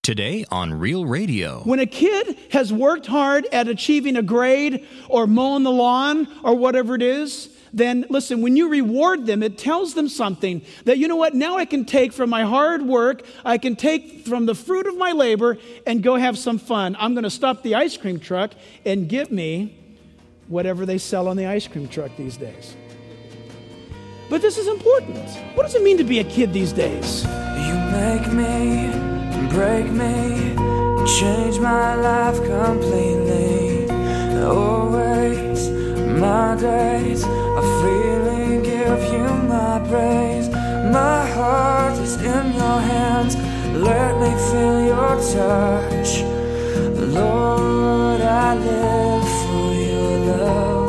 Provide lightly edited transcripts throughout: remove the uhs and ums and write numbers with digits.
Today on Real Radio. When a kid has worked hard at achieving a grade or mowing the lawn or whatever it is, then listen, when you reward them, it tells them something that, you know what, now I can take from my hard work, I can take from the fruit of my labor and go have some fun. I'm going to stop the ice cream truck and give me whatever they sell on the ice cream truck these days. But this is important. What does it mean to be a kid these days? You make me, break me, change my life completely. Always, my days are freely give you my praise. My heart is in your hands, let me feel your touch. Lord, I live for your love.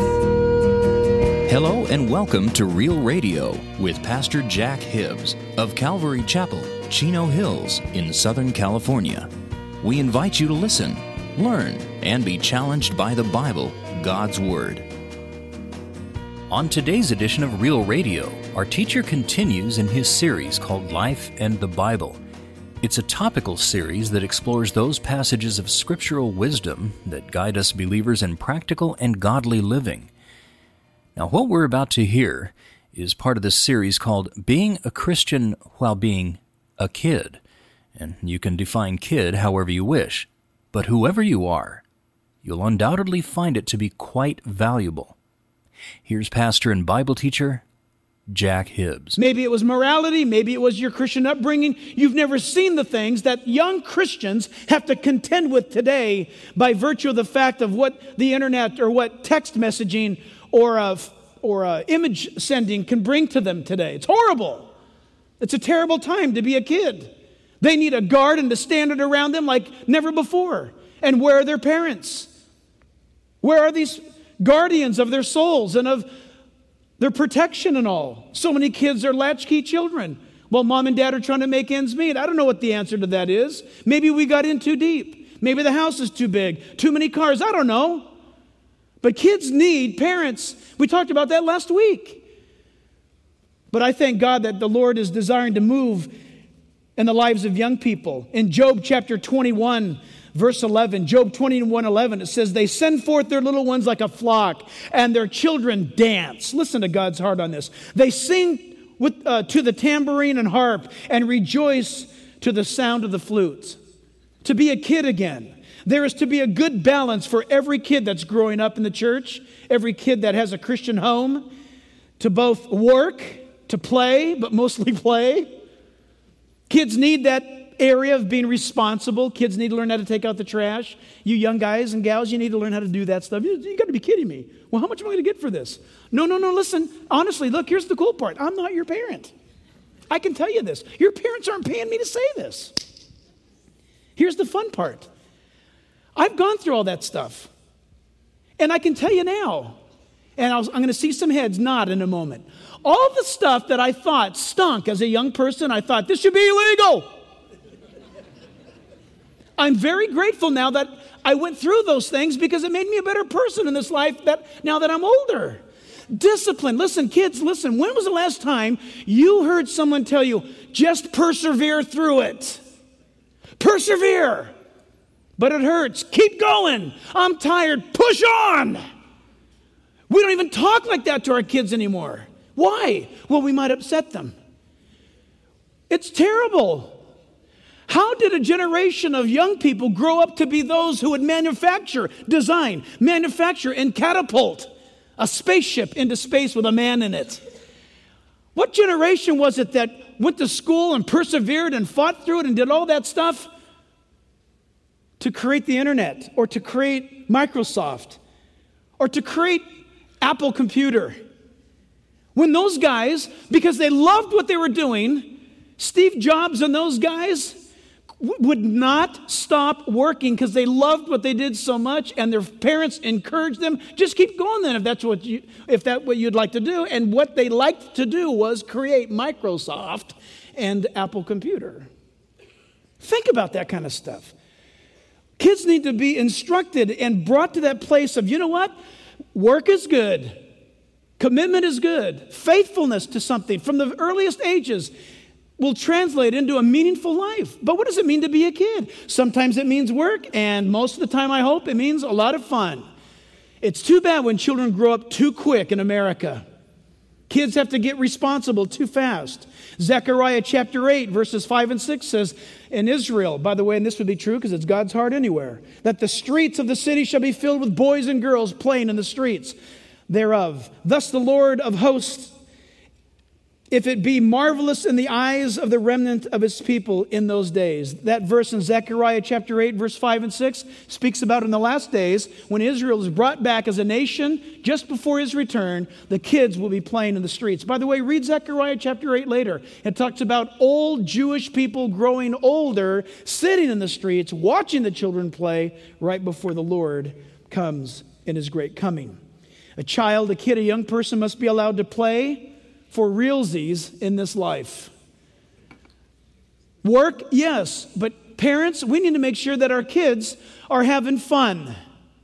Hello and welcome to Real Radio with Pastor Jack Hibbs of Calvary Chapel, Chino Hills in Southern California. We invite you to listen, learn, and be challenged by the Bible, God's Word. On today's edition of Real Radio, our teacher continues in his series called Life and the Bible. It's a topical series that explores those passages of scriptural wisdom that guide us believers in practical and godly living. Now, what we're about to hear is part of this series called Being a Christian While Being a Kid. And you can define kid however you wish. But whoever you are, you'll undoubtedly find it to be quite valuable. Here's pastor and Bible teacher, Jack Hibbs. Maybe it was morality, maybe it was your Christian upbringing. You've never seen the things that young Christians have to contend with today by virtue of the fact of what the internet or what text messaging or image sending can bring to them today. It's horrible. It's a terrible time to be a kid. They need a guard to stand it around them like never before. And where are their parents? Where are these guardians of their souls and of their protection and all? So many kids are latchkey children while mom and dad are trying to make ends meet. I don't know what the answer to that is. Maybe we got in too deep. Maybe the house is too big, too many cars. I don't know. But kids need parents. We talked about that last week. But I thank God that the Lord is desiring to move in the lives of young people. In Job chapter 21, verse 11, Job 21:11, it says, they send forth their little ones like a flock, and their children dance. Listen to God's heart on this. They sing to the tambourine and harp and rejoice to the sound of the flute. To be a kid again. There is to be a good balance for every kid that's growing up in the church, every kid that has a Christian home, to both work, to play, but mostly play. Kids need that area of being responsible. Kids need to learn how to take out the trash. You young guys and gals, you need to learn how to do that stuff. You got to be kidding me. Well, how much am I going to get for this? No, listen. Honestly, look, here's the cool part. I'm not your parent. I can tell you this. Your parents aren't paying me to say this. Here's the fun part. I've gone through all that stuff. And I can tell you now, and I'm going to see some heads nod in a moment. All the stuff that I thought stunk as a young person, I thought, this should be illegal. I'm very grateful now that I went through those things because it made me a better person in this life now that I'm older. Discipline. Listen, kids, listen. When was the last time you heard someone tell you, just persevere through it? Persevere. But it hurts. Keep going. I'm tired. Push on. We don't even talk like that to our kids anymore. Why? Well, we might upset them. It's terrible. How did a generation of young people grow up to be those who would manufacture, and catapult a spaceship into space with a man in it? What generation was it that went to school and persevered and fought through it and did all that stuff to create the internet or to create Microsoft or to create Apple Computer? When those guys, because they loved what they were doing, Steve Jobs and those guys would not stop working because they loved what they did so much, and their parents encouraged them, just keep going then if that's what you'd like to do. And what they liked to do was create Microsoft and Apple Computer. Think about that kind of stuff. Kids need to be instructed and brought to that place of, you know what? Work is good. Commitment is good. Faithfulness to something from the earliest ages. will translate into a meaningful life. But what does it mean to be a kid? Sometimes it means work, and most of the time, I hope, it means a lot of fun. It's too bad when children grow up too quick in America. Kids have to get responsible too fast. Zechariah chapter 8, verses 5 and 6 says, in Israel, by the way, and this would be true because it's God's heart anywhere, that the streets of the city shall be filled with boys and girls playing in the streets thereof. Thus the Lord of hosts, if it be marvelous in the eyes of the remnant of his people in those days. That verse in Zechariah chapter 8, verse 5 and 6 speaks about in the last days when Israel is brought back as a nation just before his return, the kids will be playing in the streets. By the way, read Zechariah chapter 8 later. It talks about old Jewish people growing older, sitting in the streets, watching the children play right before the Lord comes in his great coming. A child, a kid, a young person must be allowed to play for realsies in this life. Work, yes, but parents, we need to make sure that our kids are having fun.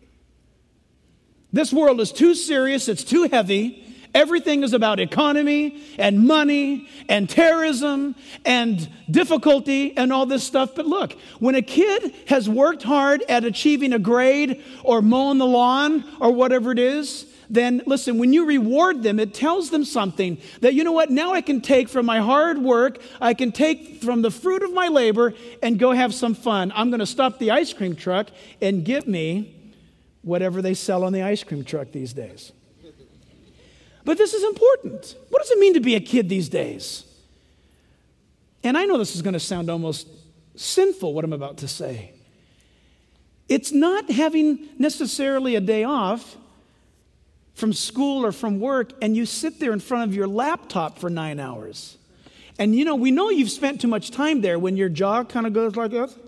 This world is too serious, it's too heavy. Everything is about economy and money and terrorism and difficulty and all this stuff. But look, when a kid has worked hard at achieving a grade or mowing the lawn or whatever it is, then listen, when you reward them, it tells them something that, you know what, now I can take from my hard work, I can take from the fruit of my labor and go have some fun. I'm going to stop the ice cream truck and get me whatever they sell on the ice cream truck these days. But this is important. What does it mean to be a kid these days? And I know this is going to sound almost sinful, what I'm about to say. It's not having necessarily a day off from school or from work, and you sit there in front of your laptop for 9 hours. And you know, we know you've spent too much time there when your jaw kind of goes like this,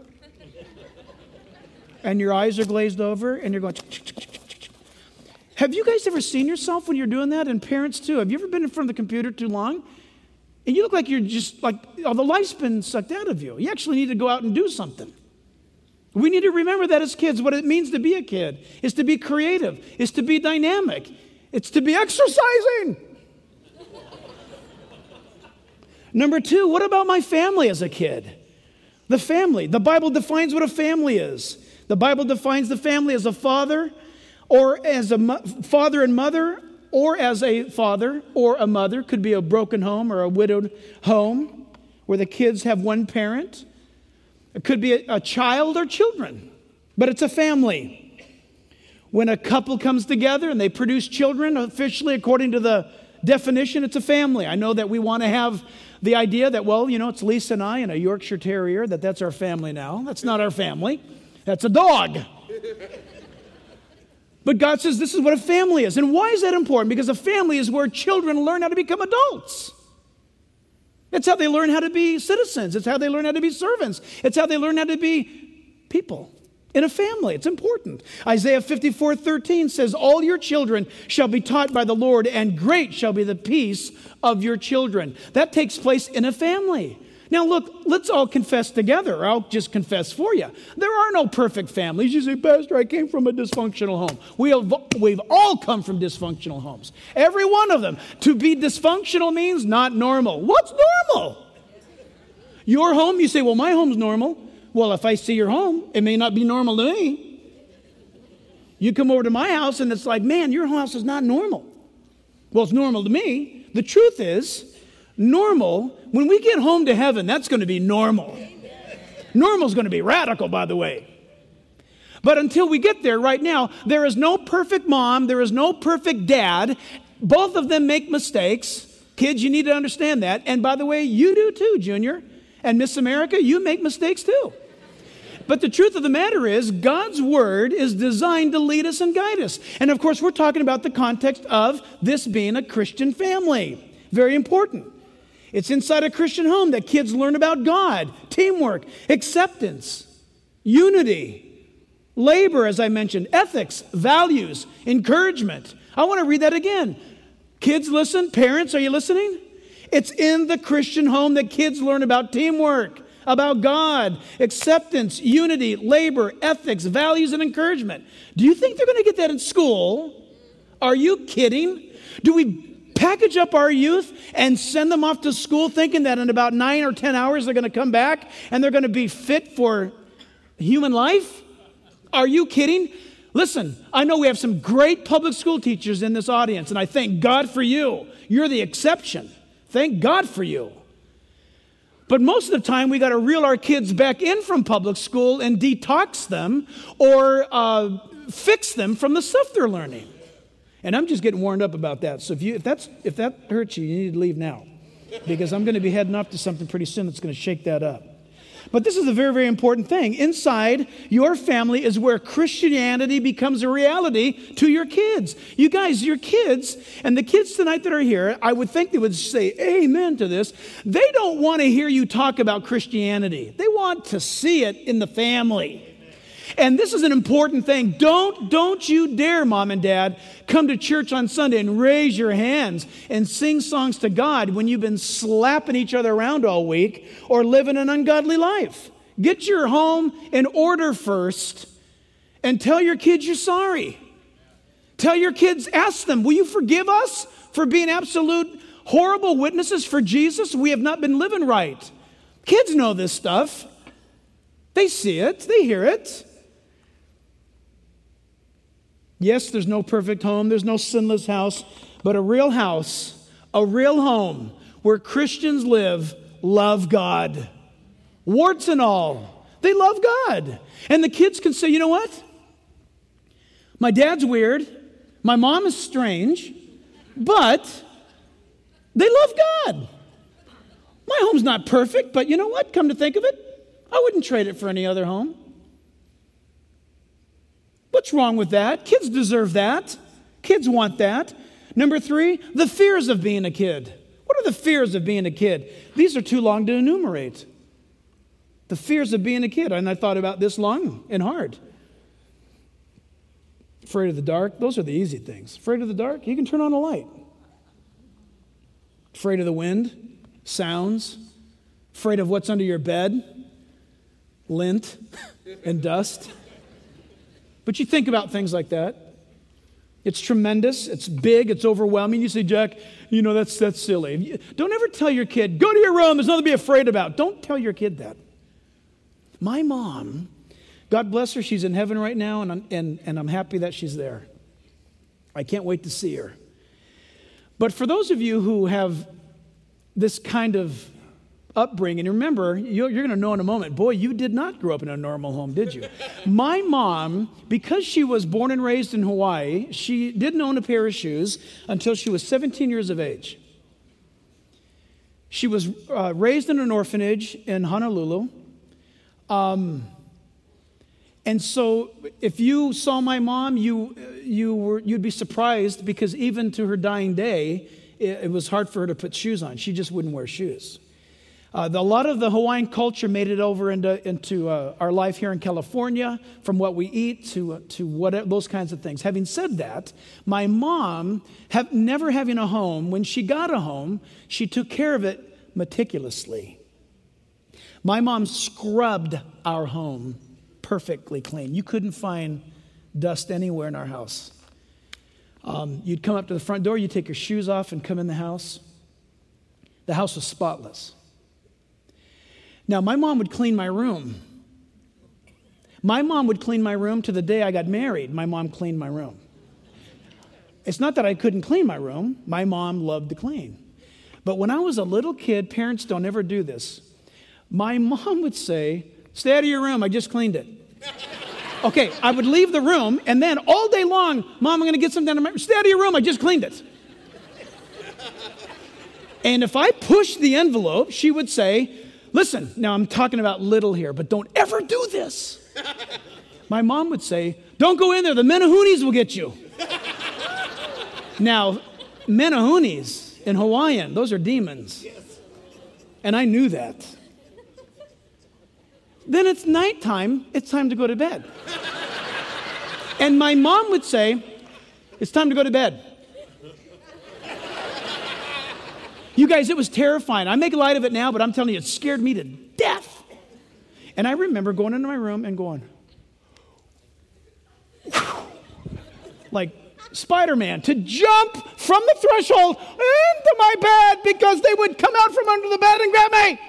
and your eyes are glazed over, and you're going. Have you guys ever seen yourself when you're doing that? And parents too. Have you ever been in front of the computer too long? And you look like you're just like, oh, the life's been sucked out of you. You actually need to go out and do something. We need to remember that as kids, what it means to be a kid is to be creative, is to be dynamic, it's to be exercising. Number two, what about my family as a kid? The family. The Bible defines what a family is. The Bible defines the family as a father, or as a father and mother, or as a father or a mother. Could be a broken home or a widowed home where the kids have one parent. It could be a child or children, but it's a family. When a couple comes together and they produce children, officially according to the definition, it's a family. I know that we want to have the idea that, well, you know, it's Lisa and I and a Yorkshire Terrier, that's our family now. That's not our family. That's a dog. But God says this is what a family is. And why is that important? Because a family is where children learn how to become adults. It's how they learn how to be citizens. It's how they learn how to be servants. It's how they learn how to be people in a family. It's important. Isaiah 54:13 says, all your children shall be taught by the Lord, and great shall be the peace of your children. That takes place in a family. Now look, let's all confess together, or I'll just confess for you. There are no perfect families. You say, Pastor, I came from a dysfunctional home. We've all come from dysfunctional homes. Every one of them. To be dysfunctional means not normal. What's normal? Your home, you say, well, my home's normal. Well, if I see your home, it may not be normal to me. You come over to my house and it's like, man, your house is not normal. Well, it's normal to me. The truth is, normal, when we get home to heaven, that's going to be normal. Normal is going to be radical, by the way. But until we get there right now, there is no perfect mom, there is no perfect dad. Both of them make mistakes. Kids, you need to understand that. And by the way, you do too, Junior. And Miss America, you make mistakes too. But the truth of the matter is, God's word is designed to lead us and guide us. And of course, we're talking about the context of this being a Christian family. Very important. It's inside a Christian home that kids learn about God, teamwork, acceptance, unity, labor, as I mentioned, ethics, values, encouragement. I want to read that again. Kids, listen. Parents, are you listening? It's in the Christian home that kids learn about teamwork, about God, acceptance, unity, labor, ethics, values, and encouragement. Do you think they're going to get that in school? Are you kidding? Do we package up our youth and send them off to school thinking that in about 9 or 10 hours they're going to come back and they're going to be fit for human life? Are you kidding? Listen, I know we have some great public school teachers in this audience, and I thank God for you. You're the exception. Thank God for you. But most of the time, we got to reel our kids back in from public school and detox them or fix them from the stuff they're learning. And I'm just getting warmed up about that. So if that hurts you, you need to leave now, because I'm going to be heading up to something pretty soon that's going to shake that up. But this is a very, very important thing. Inside your family is where Christianity becomes a reality to your kids. You guys, your kids, and the kids tonight that are here, I would think they would say amen to this. They don't want to hear you talk about Christianity. They want to see it in the family. And this is an important thing. Don't you dare, Mom and Dad, come to church on Sunday and raise your hands and sing songs to God when you've been slapping each other around all week or living an ungodly life. Get your home in order first and tell your kids you're sorry. Tell your kids, ask them, will you forgive us for being absolute horrible witnesses for Jesus? We have not been living right. Kids know this stuff. They see it. They hear it. Yes, there's no perfect home, there's no sinless house, but a real house, a real home where Christians live, love God. Warts and all. They love God. And the kids can say, you know what? My dad's weird, my mom is strange, but they love God. My home's not perfect, but you know what? Come to think of it, I wouldn't trade it for any other home. What's wrong with that? Kids deserve that. Kids want that. Number 3, the fears of being a kid. What are the fears of being a kid? These are too long to enumerate. The fears of being a kid. And I thought about this long and hard. Afraid of the dark. Those are the easy things. Afraid of the dark. You can turn on a light. Afraid of the wind. Sounds. Afraid of what's under your bed. Lint and dust. But you think about things like that. It's tremendous. It's big. It's overwhelming. You say, Jack, you know, that's silly. Don't ever tell your kid, go to your room. There's nothing to be afraid about. Don't tell your kid that. My mom, God bless her, she's in heaven right now, and I'm happy that she's there. I can't wait to see her. But for those of you who have this kind of upbringing, remember, you're going to know in a moment, boy, you did not grow up in a normal home, did you? My mom, because she was born and raised in Hawaii, she didn't own a pair of shoes until she was 17 years of age. She was raised in an orphanage in Honolulu. And so if you saw my mom, you'd be surprised, because even to her dying day, it was hard for her to put shoes on. She just wouldn't wear shoes. A lot of the Hawaiian culture made it over into our life here in California, from what we eat to what those kinds of things. Having said that, my mom, never having a home, when she got a home, she took care of it meticulously. My mom scrubbed our home perfectly clean. You couldn't find dust anywhere in our house. You'd come up to the front door, you'd take your shoes off and come in the house. The house was spotless. Now, my mom would clean my room. My mom would clean my room to the day I got married. My mom cleaned my room. It's not that I couldn't clean my room. My mom loved to clean. But when I was a little kid, parents don't ever do this. My mom would say, stay out of your room, I just cleaned it. Okay, I would leave the room, and then all day long, Mom, I'm going to get something down to my room. Stay out of your room, I just cleaned it. And if I pushed the envelope, she would say, listen, now I'm talking about little here, but don't ever do this. My mom would say, don't go in there, the menahunis will get you. Now, menahunis in Hawaiian, those are demons. And I knew that. Then it's nighttime, it's time to go to bed. And my mom would say, it's time to go to bed. You guys, it was terrifying. I make light of it now, but I'm telling you, it scared me to death. And I remember going into my room and going, like Spider-Man, to jump from the threshold into my bed because they would come out from under the bed and grab me.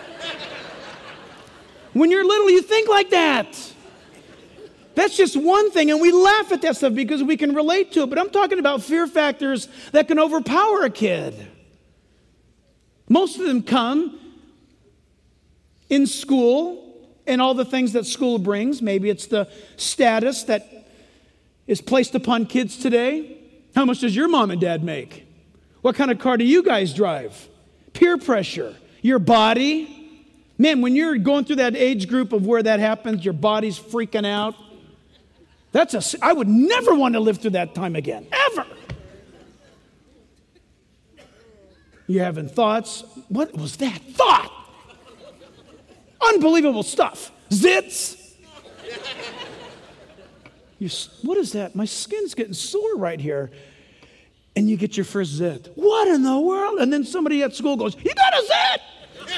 When you're little, you think like that. That's just one thing, and we laugh at that stuff because we can relate to it. But I'm talking about fear factors that can overpower a kid. Most of them come in school and all the things that school brings. Maybe it's the status that is placed upon kids today. How much does your mom and dad make? What kind of car do you guys drive? Peer pressure. Your body. Man, when you're going through that age group of where that happens, your body's freaking out. I would never want to live through that time again, ever. You're having thoughts. What was that thought? Unbelievable stuff. Zits. What is that? My skin's getting sore right here. And you get your first zit. What in the world? And then somebody at school goes, you got a zit!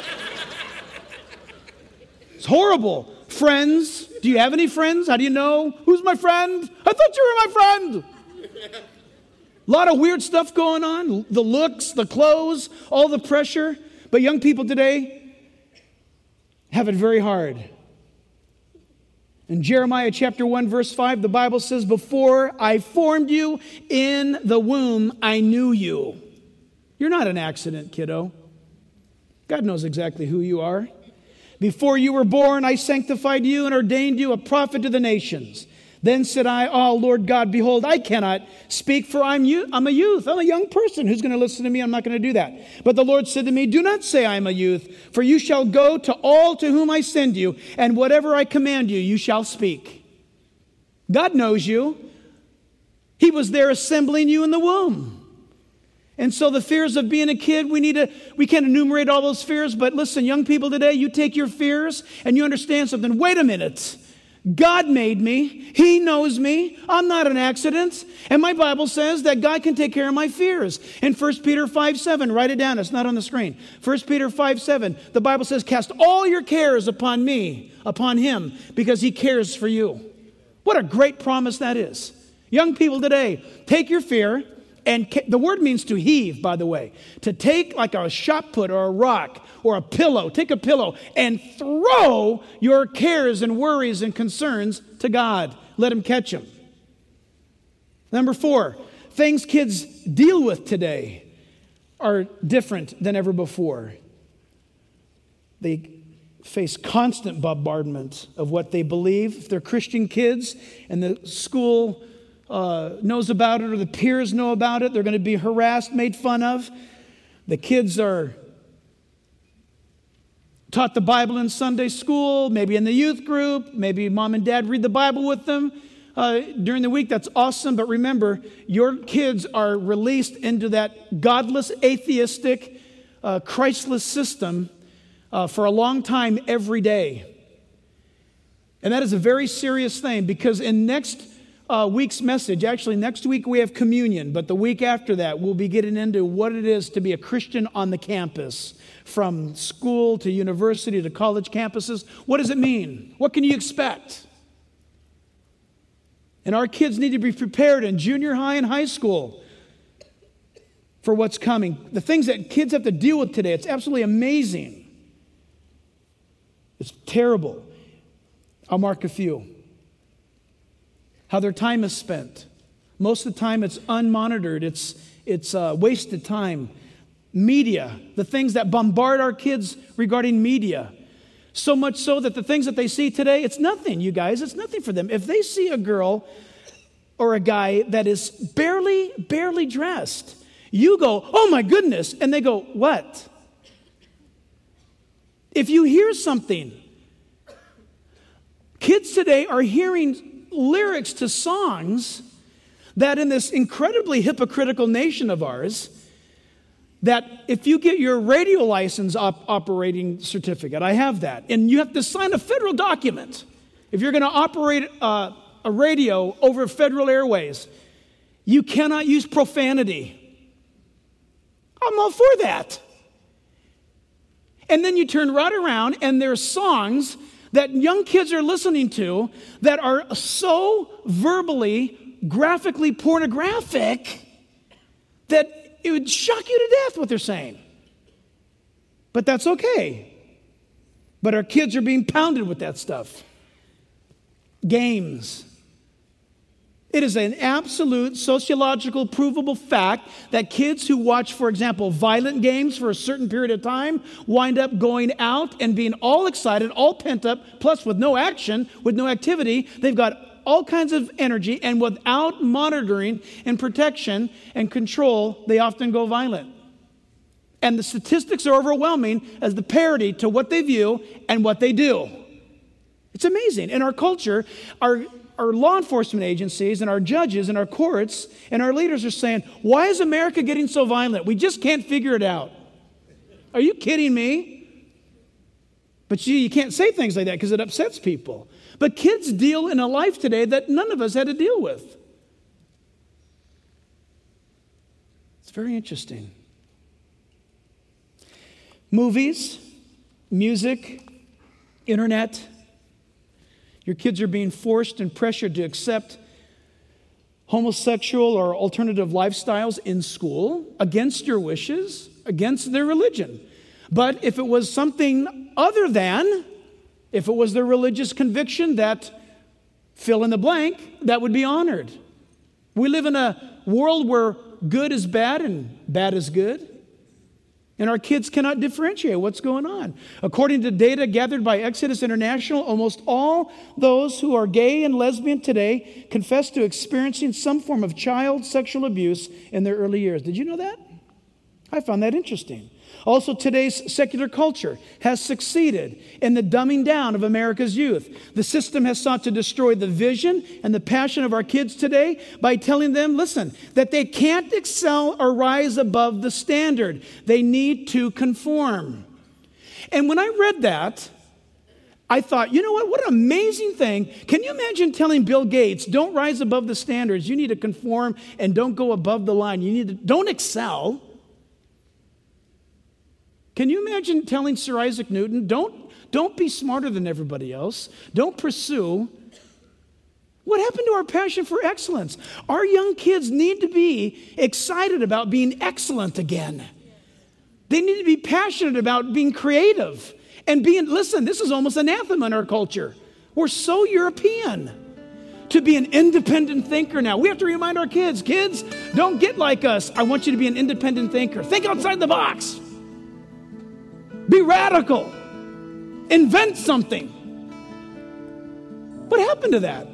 It's horrible. Friends. Do you have any friends? How do you know? Who's my friend? I thought you were my friend. A lot of weird stuff going on. The looks, the clothes, all the pressure. But young people today have it very hard. In Jeremiah chapter 1, verse 5, the Bible says, before I formed you in the womb, I knew you. You're not an accident, kiddo. God knows exactly who you are. Before you were born, I sanctified you and ordained you a prophet to the nations. Then said I, oh, Lord God, behold, I cannot speak, for I'm a youth. I'm a young person. Who's going to listen to me? I'm not going to do that. But the Lord said to me, do not say I am a youth, for you shall go to all to whom I send you, and whatever I command you, you shall speak. God knows you. He was there assembling you in the womb. And so the fears of being a kid, we can't enumerate all those fears, but listen, young people today, you take your fears and you understand something. Wait a minute. God made me. He knows me. I'm not an accident. And my Bible says that God can take care of my fears. In 1 Peter 5:7, write it down. It's not on the screen. 1 Peter 5:7, the Bible says, cast all your cares upon me, upon him, because he cares for you. What a great promise that is. Young people today, take your fear. And the word means to heave, by the way. To take like a shot put or a rock or a pillow. Take a pillow and throw your cares and worries and concerns to God. Let him catch them. Number 4, things kids deal with today are different than ever before. They face constant bombardment of what they believe. If they're Christian kids and the school knows about it or the peers know about it, they're going to be harassed, made fun of. The kids are taught the Bible in Sunday school, maybe in the youth group, maybe mom and dad read the Bible with them during the week. That's awesome, but remember, your kids are released into that godless, atheistic, Christless system for a long time every day. And that is a very serious thing, because in next week's message, actually next week we have communion, but the week after that we'll be getting into what it is to be a Christian on the campus, from school to university to college campuses. What does it mean? What can you expect? And our kids need to be prepared in junior high and high school for what's coming. The things that kids have to deal with today, it's absolutely amazing. It's terrible. I'll mark a few. How their time is spent. Most of the time it's unmonitored. It's wasted time. Media, the things that bombard our kids regarding media. So much so that the things that they see today, it's nothing, you guys. It's nothing for them. If they see a girl or a guy that is barely dressed, you go, oh my goodness. And they go, what? If you hear something, kids today are hearing lyrics to songs that in this incredibly hypocritical nation of ours, that if you get your radio license operating certificate, I have that, and you have to sign a federal document. If you're going to operate a radio over federal airways, you cannot use profanity. I'm all for that. And then you turn right around and there's songs that young kids are listening to that are so verbally graphically pornographic that it would shock you to death what they're saying. But that's okay. But our kids are being pounded with that stuff. Games. It is an absolute sociological provable fact that kids who watch, for example, violent games for a certain period of time wind up going out and being all excited, all pent up, plus with no action, with no activity. They've got all kinds of energy, and without monitoring and protection and control, they often go violent. And the statistics are overwhelming as the parity to what they view and what they do. It's amazing. In our culture, our law enforcement agencies and our judges and our courts and our leaders are saying, why is America getting so violent? We just can't figure it out. Are you kidding me? But you can't say things like that because it upsets people. But kids deal in a life today that none of us had to deal with. It's very interesting. Movies, music, internet. Your kids are being forced and pressured to accept homosexual or alternative lifestyles in school against your wishes, against their religion. But if it was something other than, if it was their religious conviction that fill in the blank, that would be honored. We live in a world where good is bad and bad is good. And our kids cannot differentiate what's going on. According to data gathered by Exodus International, almost all those who are gay and lesbian today confess to experiencing some form of child sexual abuse in their early years. Did you know that? I found that interesting. Also, today's secular culture has succeeded in the dumbing down of America's youth. The system has sought to destroy the vision and the passion of our kids today by telling them, listen, that they can't excel or rise above the standard. They need to conform. And when I read that, I thought, you know what? What an amazing thing. Can you imagine telling Bill Gates, don't rise above the standards. You need to conform and don't go above the line. Don't excel. Can you imagine telling Sir Isaac Newton, don't be smarter than everybody else. Don't pursue. What happened to our passion for excellence? Our young kids need to be excited about being excellent again. They need to be passionate about being creative and listen, this is almost anathema in our culture. We're so European to be an independent thinker now. We have to remind our kids, don't get like us. I want you to be an independent thinker. Think outside the box. Be radical. Invent something. What happened to that?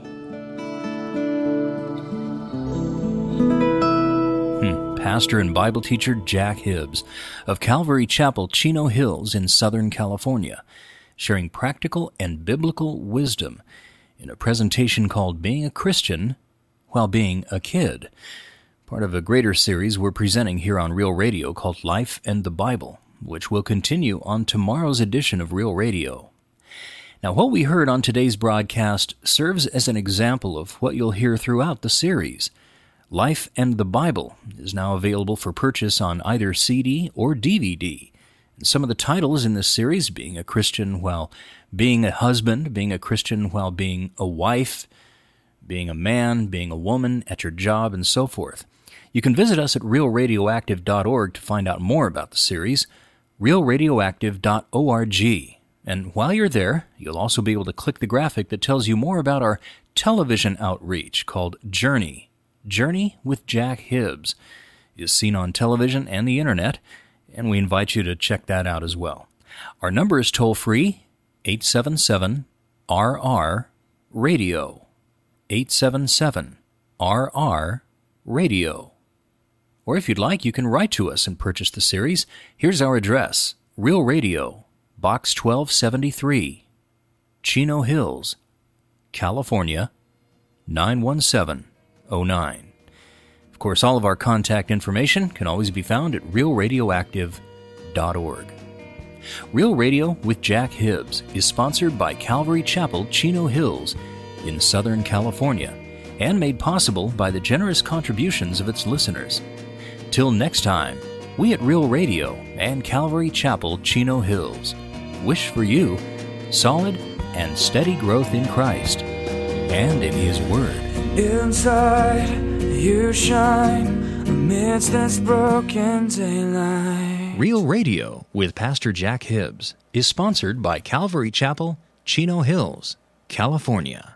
Pastor and Bible teacher Jack Hibbs of Calvary Chapel, Chino Hills in Southern California, sharing practical and biblical wisdom in a presentation called Being a Christian While Being a Kid, part of a greater series we're presenting here on Real Radio called Life and the Bible, which will continue on tomorrow's edition of Real Radio. Now, what we heard on today's broadcast serves as an example of what you'll hear throughout the series. Life and the Bible is now available for purchase on either CD or DVD. And some of the titles in this series, Being a Christian While Being a Husband, Being a Christian While Being a Wife, Being a Man, Being a Woman, at Your Job, and so forth. You can visit us at realradioactive.org to find out more about the series, realradioactive.org. And while you're there, you'll also be able to click the graphic that tells you more about our television outreach called Journey. Journey with Jack Hibbs is seen on television and the internet, and we invite you to check that out as well. Our number is toll-free, 877-RR-RADIO, 877-RR-RADIO. Or if you'd like, you can write to us and purchase the series. Here's our address, Real Radio, Box 1273, Chino Hills, California, 91709. Of course, all of our contact information can always be found at realradioactive.org. Real Radio with Jack Hibbs is sponsored by Calvary Chapel, Chino Hills in Southern California, and made possible by the generous contributions of its listeners. Till next time, we at Real Radio and Calvary Chapel, Chino Hills wish for you solid and steady growth in Christ. and in His Word. Inside you shine amidst this broken daylight. Real Radio with Pastor Jack Hibbs is sponsored by Calvary Chapel, Chino Hills, California.